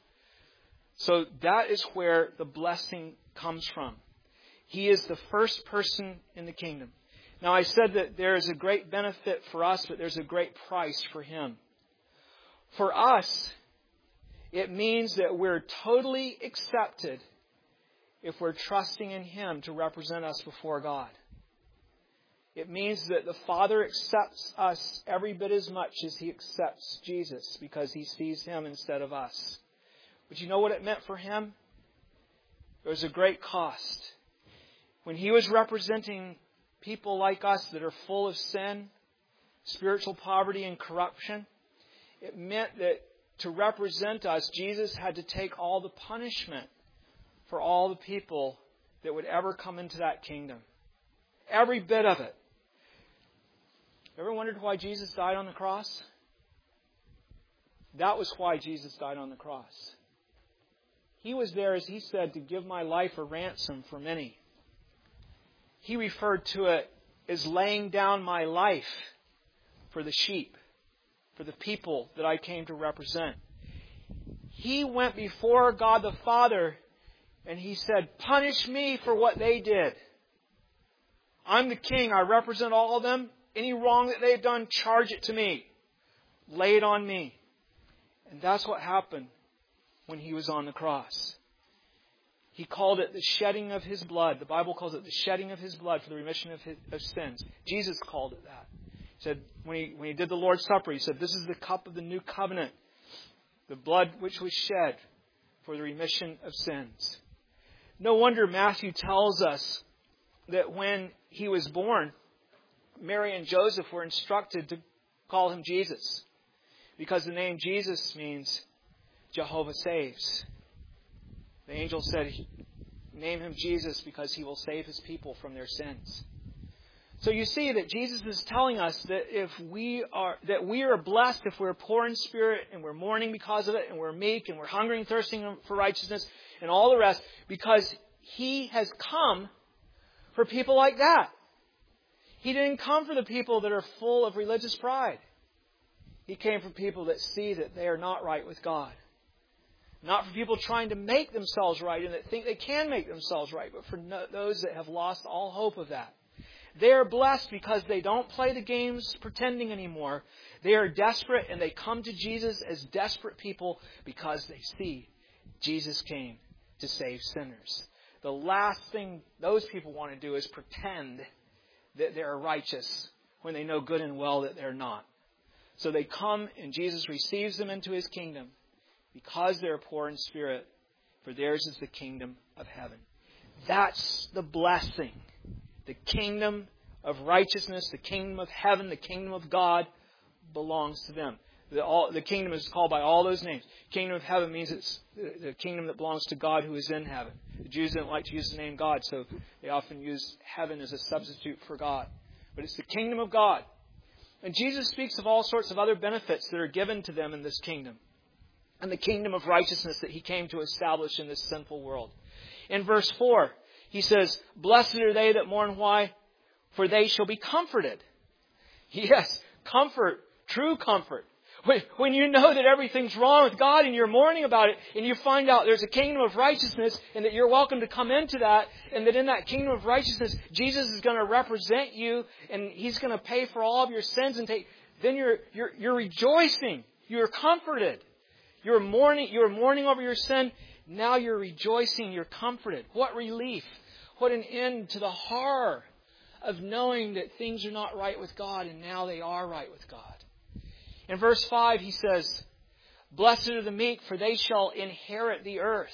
Speaker 1: So that is where the blessing comes from. He is the first person in the kingdom. Now, I said that there is a great benefit for us, but there's a great price for him. For us, It means that we're totally accepted if we're trusting in Him to represent us before God. It means that the Father accepts us every bit as much as He accepts Jesus because He sees Him instead of us. But you know what it meant for Him? It was a great cost. When He was representing people like us that are full of sin, spiritual poverty, and corruption, it meant that to represent us, Jesus had to take all the punishment for all the people that would ever come into that kingdom. Every bit of it. Ever wondered why Jesus died on the cross? That was why Jesus died on the cross. He was there, as He said, to give my life a ransom for many. He referred to it as laying down my life for the sheep, for the people that I came to represent. He went before God the Father and He said, punish me for what they did. I'm the king. I represent all of them. Any wrong that they've done, charge it to me. Lay it on me. And that's what happened when He was on the cross. He called it the shedding of His blood. The Bible calls it the shedding of His blood for the remission of, his, of sins. Jesus called it that. He said, when he, when he did the Lord's Supper, He said, this is the cup of the new covenant. The blood which was shed for the remission of sins. No wonder Matthew tells us that when He was born, Mary and Joseph were instructed to call Him Jesus. Because the name Jesus means Jehovah saves. The angel said, name Him Jesus because He will save His people from their sins. So you see that Jesus is telling us that if we are that we are blessed if we're poor in spirit and we're mourning because of it and we're meek and we're hungry and thirsting for righteousness and all the rest, because He has come for people like that. He didn't come for the people that are full of religious pride. He came for people that see that they are not right with God. Not for people trying to make themselves right and that think they can make themselves right, but for no, those that have lost all hope of that. They are blessed because they don't play the games pretending anymore. They are desperate and they come to Jesus as desperate people because they see Jesus came to save sinners. The last thing those people want to do is pretend that they're righteous when they know good and well that they're not. So they come and Jesus receives them into His kingdom because they're poor in spirit, for theirs is the kingdom of heaven. That's the blessing. The kingdom of righteousness, the kingdom of heaven, the kingdom of God belongs to them. The, all, the kingdom is called by all those names. Kingdom of heaven means it's the, the kingdom that belongs to God who is in heaven. The Jews didn't like to use the name God, so they often use heaven as a substitute for God. But it's the kingdom of God. And Jesus speaks of all sorts of other benefits that are given to them in this kingdom. And the kingdom of righteousness that He came to establish in this sinful world. In verse four, He says, blessed are they that mourn. Why? For they shall be comforted. Yes, comfort, true comfort. When you know that everything's wrong with God and you're mourning about it and you find out there's a kingdom of righteousness and that you're welcome to come into that and that in that kingdom of righteousness, Jesus is going to represent you and He's going to pay for all of your sins and take, then you're, you're, you're rejoicing. You're comforted. You're mourning, you're mourning over your sin. Now you're rejoicing. You're comforted. What relief. What an end to the horror of knowing that things are not right with God and now they are right with God. In verse five, He says, blessed are the meek, for they shall inherit the earth.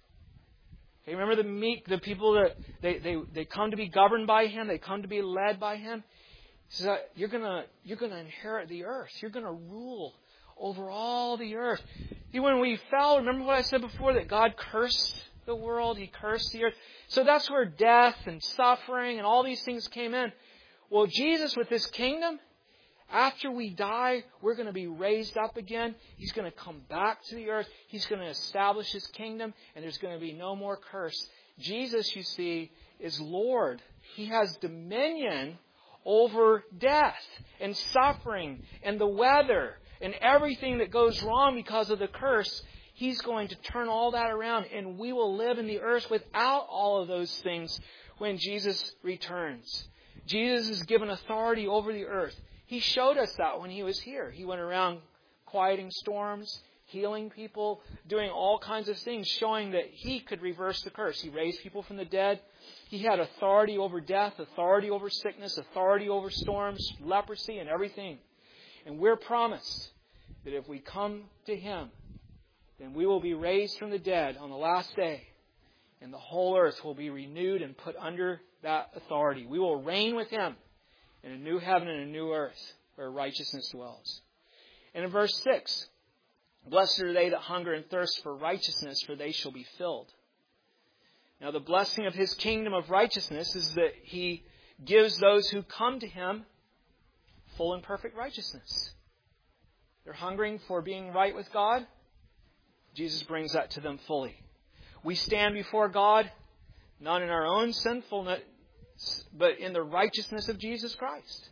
Speaker 1: Okay, remember the meek, the people that they, they, they come to be governed by Him, they come to be led by Him. He says, you're gonna you're gonna inherit the earth. You're gonna rule over all the earth. See, when we fell, remember what I said before, that God cursed the world, He cursed the earth. So that's where death and suffering and all these things came in. Well, Jesus with His kingdom, after we die, we're going to be raised up again. He's going to come back to the earth. He's going to establish His kingdom, and there's going to be no more curse. Jesus, you see, is Lord. He has dominion over death and suffering and the weather and everything that goes wrong because of the curse. He's going to turn all that around, and we will live in the earth without all of those things when Jesus returns. Jesus is given authority over the earth. He showed us that when He was here. He went around quieting storms, healing people, doing all kinds of things, showing that He could reverse the curse. He raised people from the dead. He had authority over death, authority over sickness, authority over storms, leprosy, and everything. And we're promised that if we come to Him, then we will be raised from the dead on the last day, and the whole earth will be renewed and put under that authority. We will reign with Him in a new heaven and a new earth where righteousness dwells. And in verse six, blessed are they that hunger and thirst for righteousness, for they shall be filled. Now the blessing of His kingdom of righteousness is that He gives those who come to Him full and perfect righteousness. They're hungering for being right with God. Jesus brings that to them fully. We stand before God, not in our own sinfulness, but in the righteousness of Jesus Christ.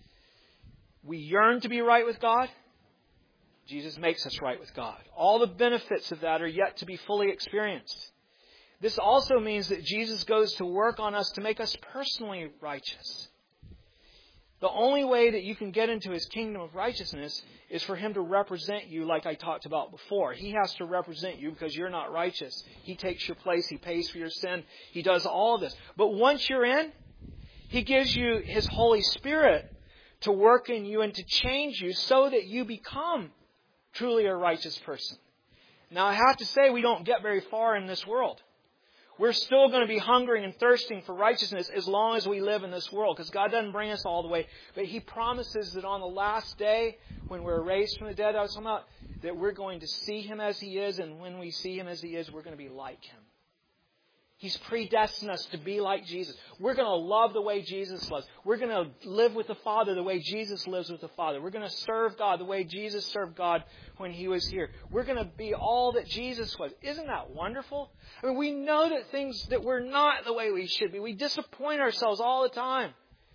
Speaker 1: We yearn to be right with God. Jesus makes us right with God. All the benefits of that are yet to be fully experienced. This also means that Jesus goes to work on us to make us personally righteous. The only way that you can get into His kingdom of righteousness is for Him to represent you like I talked about before. He has to represent you because you're not righteous. He takes your place. He pays for your sin. He does all of this. But once you're in, He gives you His Holy Spirit to work in you and to change you so that you become truly a righteous person. Now, I have to say we don't get very far in this world. We're still going to be hungering and thirsting for righteousness as long as we live in this world, because God doesn't bring us all the way. But He promises that on the last day, when we're raised from the dead, I was talking about, that we're going to see Him as He is, and when we see Him as He is, we're going to be like Him. He's predestined us to be like Jesus. We're going to love the way Jesus loves. We're going to live with the Father the way Jesus lives with the Father. We're going to serve God the way Jesus served God when He was here. We're going to be all that Jesus was. Isn't that wonderful? I mean, we know that things that we're not the way we should be. We disappoint ourselves all the time.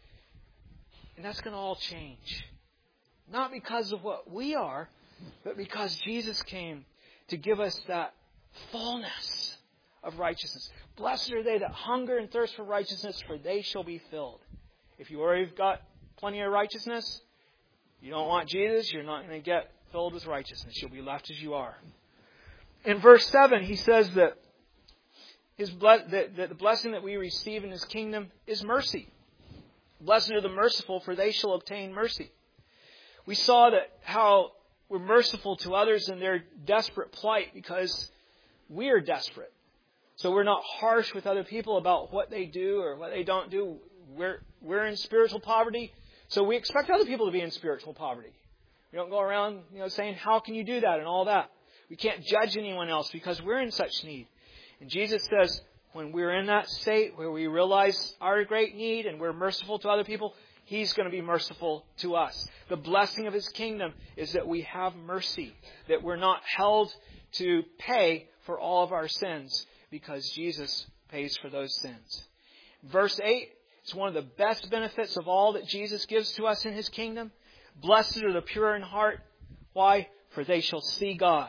Speaker 1: And that's going to all change. Not because of what we are, but because Jesus came to give us that fullness of righteousness. Blessed are they that hunger and thirst for righteousness, for they shall be filled. If you already got plenty of righteousness, you don't want Jesus, you're not going to get filled with righteousness. You'll be left as you are. In verse seven, he says that, his ble- that, that the blessing that we receive in His kingdom is mercy. Blessed are the merciful, for they shall obtain mercy. We saw that how we're merciful to others in their desperate plight because we are desperate. So we're not harsh with other people about what they do or what they don't do. We're, we're in spiritual poverty, so we expect other people to be in spiritual poverty. We don't go around, you know, saying, how can you do that and all that. We can't judge anyone else because we're in such need. And Jesus says, when we're in that state where we realize our great need and we're merciful to other people, He's going to be merciful to us. The blessing of His kingdom is that we have mercy, that we're not held to pay for all of our sins, because Jesus pays for those sins. Verse eight is one of the best benefits of all that Jesus gives to us in His kingdom. Blessed are the pure in heart. Why? For they shall see God.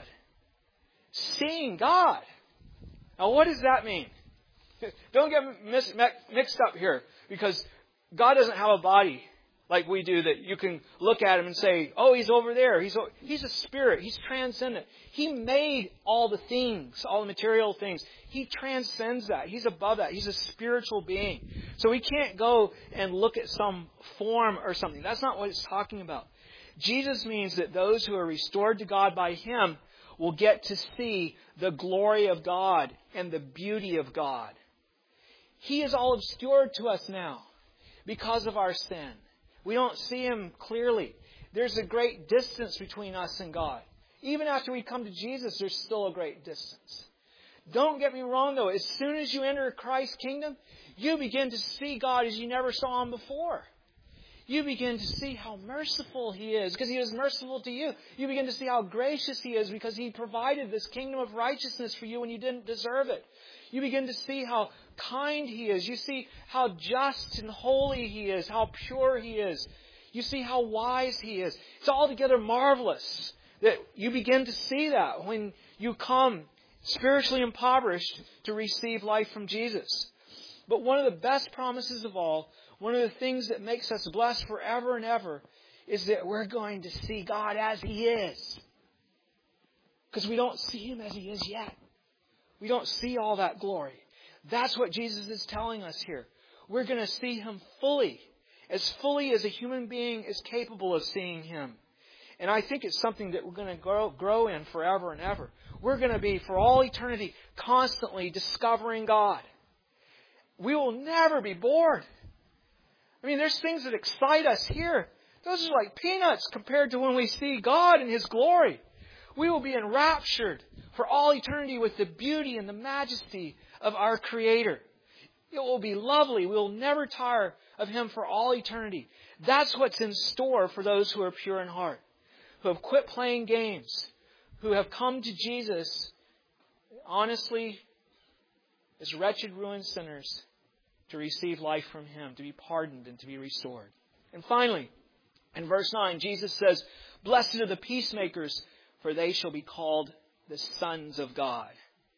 Speaker 1: Seeing God. Now what does that mean? Don't get mixed up here, because God doesn't have a body like we do that you can look at Him and say, oh, He's over there. He's, he's a spirit. He's transcendent. He made all the things, all the material things. He transcends that. He's above that. He's a spiritual being. So we can't go and look at some form or something. That's not what it's talking about. Jesus means that those who are restored to God by Him will get to see the glory of God and the beauty of God. He is all obscured to us now because of our sin. We don't see Him clearly. There's a great distance between us and God. Even after we come to Jesus, there's still a great distance. Don't get me wrong, though. As soon as you enter Christ's kingdom, you begin to see God as you never saw Him before. You begin to see how merciful He is because He is merciful to you. You begin to see how gracious He is because He provided this kingdom of righteousness for you when you didn't deserve it. You begin to see how kind He is. You see how just and holy He is, how pure He is. You see how wise He is. It's altogether marvelous that you begin to see that when you come spiritually impoverished to receive life from Jesus. But one of the best promises of all, one of the things that makes us blessed forever and ever, is that we're going to see God as He is. because we don't see Him as He is yet. We don't see all that glory. That's what Jesus is telling us here. We're going to see Him fully, as fully as a human being is capable of seeing Him. And I think it's something that we're going to grow, grow in forever and ever. We're going to be, for all eternity, constantly discovering God. We will never be bored. I mean, there's things that excite us here. Those are like peanuts compared to when we see God in His glory. We will be enraptured for all eternity with the beauty and the majesty of our Creator. It will be lovely. We will never tire of Him for all eternity. That's what's in store for those who are pure in heart, who have quit playing games, who have come to Jesus, honestly, as wretched, ruined sinners, to receive life from Him, to be pardoned and to be restored. And finally, in verse nine, Jesus says, "Blessed are the peacemakers, for they shall be called the sons of God."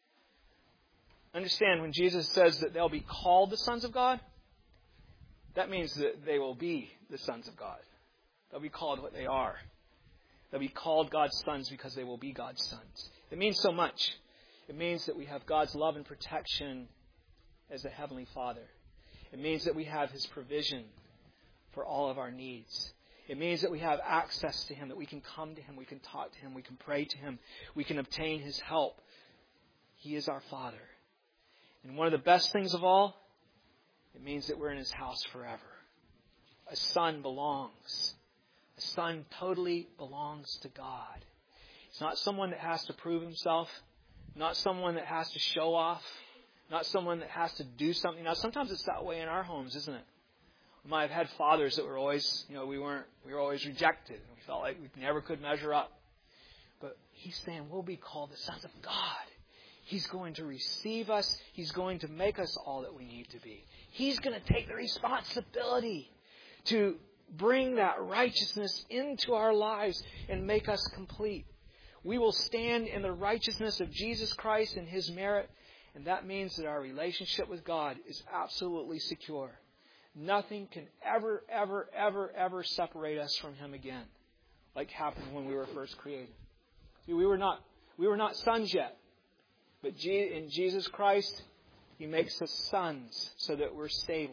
Speaker 1: Understand, when Jesus says that they'll be called the sons of God, that means that they will be the sons of God. They'll be called what they are. They'll be called God's sons because they will be God's sons. It means so much. It means that we have God's love and protection as a Heavenly Father. It means that we have His provision for all of our needs. It means that we have access to Him, that we can come to Him, we can talk to Him, we can pray to Him, we can obtain His help. He is our Father. And one of the best things of all, it means that we're in His house forever. A son belongs. A son totally belongs to God. It's not someone that has to prove himself, not someone that has to show off, not someone that has to do something. Now, sometimes it's that way in our homes, isn't it? We might have had fathers that were always, you know, we weren't, we were always rejected. We felt like we never could measure up. But He's saying we'll be called the sons of God. He's going to receive us. He's going to make us all that we need to be. He's going to take the responsibility to bring that righteousness into our lives and make us complete. We will stand in the righteousness of Jesus Christ and His merit, and that means that our relationship with God is absolutely secure. Nothing can ever, ever, ever, ever separate us from Him again, like happened when we were first created. See, we were not, we were not sons yet. But in Jesus Christ, He makes us sons so that we're stable.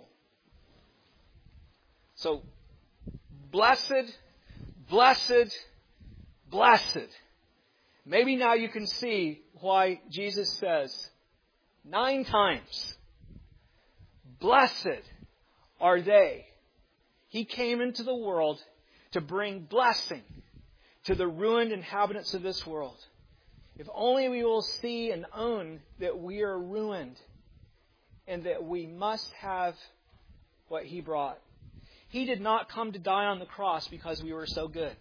Speaker 1: So, blessed, blessed, blessed. Maybe now you can see why Jesus says nine times, blessed are they. He came into the world to bring blessing to the ruined inhabitants of this world. If only we will see and own that we are ruined and that we must have what He brought. He did not come to die on the cross because we were so good.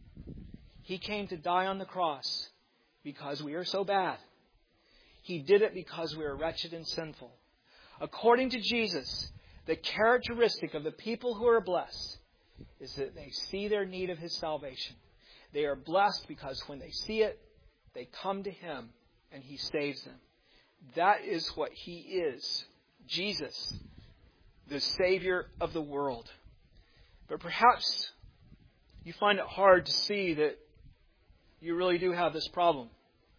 Speaker 1: He came to die on the cross because we are so bad. He did it because we are wretched and sinful. According to Jesus, the characteristic of the people who are blessed is that they see their need of His salvation. They are blessed because when they see it, they come to Him and He saves them. That is what He is. Jesus, the Savior of the world. But perhaps you find it hard to see that you really do have this problem.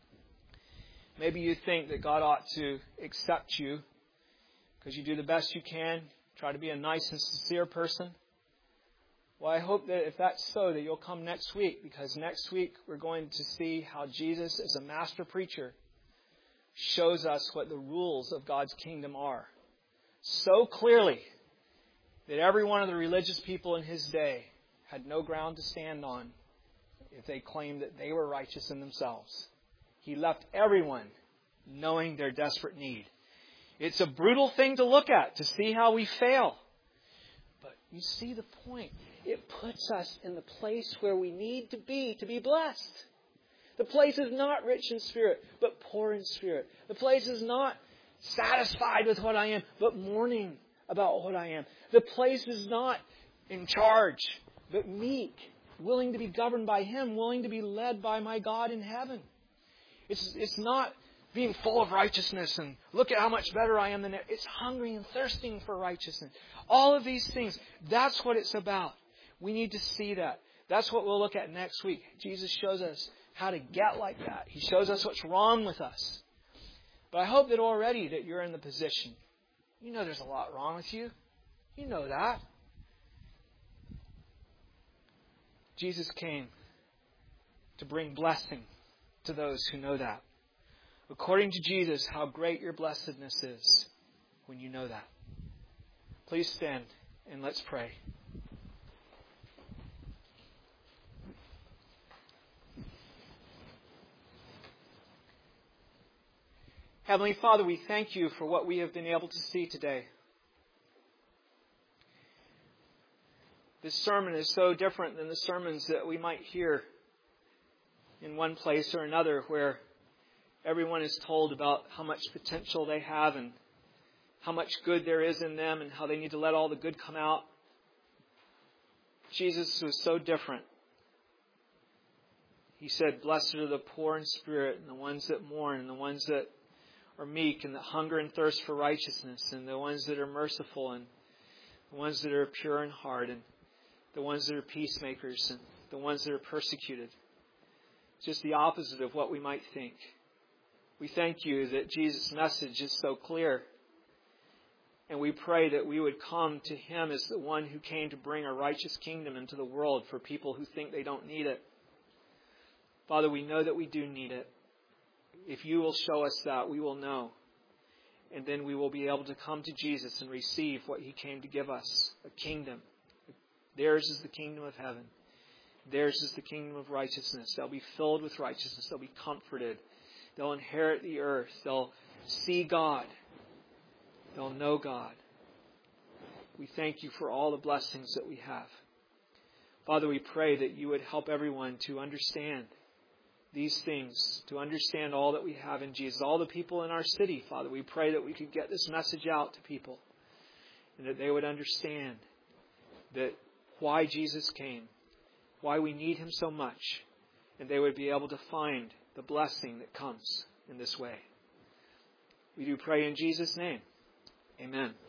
Speaker 1: Maybe you think that God ought to accept you because you do the best you can, try to be a nice and sincere person. Well, I hope that if that's so, that you'll come next week, because next week we're going to see how Jesus, as a master preacher, shows us what the rules of God's kingdom are. So clearly that every one of the religious people in His day had no ground to stand on if they claimed that they were righteous in themselves. He left everyone knowing their desperate need. It's a brutal thing to look at, to see how we fail. But you see the point. It puts us in the place where we need to be to be blessed. The place is not rich in spirit, but poor in spirit. The place is not satisfied with what I am, but mourning about what I am. The place is not in charge, but meek, willing to be governed by Him, willing to be led by my God in heaven. It's, it's not being full of righteousness and look at how much better I am than that. It's hungry and thirsting for righteousness. All of these things, that's what it's about. We need to see that. That's what we'll look at next week. Jesus shows us how to get like that. He shows us what's wrong with us. But I hope that already that you're in the position. You know there's a lot wrong with you. You know that. Jesus came to bring blessing to those who know that. According to Jesus, how great your blessedness is when you know that. Please stand and let's pray. Heavenly Father, we thank you for what we have been able to see today. This sermon is so different than the sermons that we might hear in one place or another, where everyone is told about how much potential they have and how much good there is in them and how they need to let all the good come out. Jesus was so different. He said, "Blessed are the poor in spirit, and the ones that mourn, and the ones that are meek, and that hunger and thirst for righteousness, and the ones that are merciful, and the ones that are pure in heart, and the ones that are peacemakers, and the ones that are persecuted." Just the opposite of what we might think. We thank you that Jesus' message is so clear. And we pray that we would come to Him as the one who came to bring a righteous kingdom into the world for people who think they don't need it. Father, we know that we do need it. If you will show us that, we will know. And then we will be able to come to Jesus and receive what He came to give us, a kingdom. Theirs is the kingdom of heaven. Theirs is the kingdom of righteousness. They'll be filled with righteousness. They'll be comforted. They'll inherit the earth. They'll see God. They'll know God. We thank you for all the blessings that we have. Father, we pray that you would help everyone to understand these things, to understand all that we have in Jesus. All the people in our city, Father, we pray that we could get this message out to people and that they would understand that why Jesus came, why we need Him so much, and they would be able to find the blessing that comes in this way. We do pray in Jesus' name. Amen.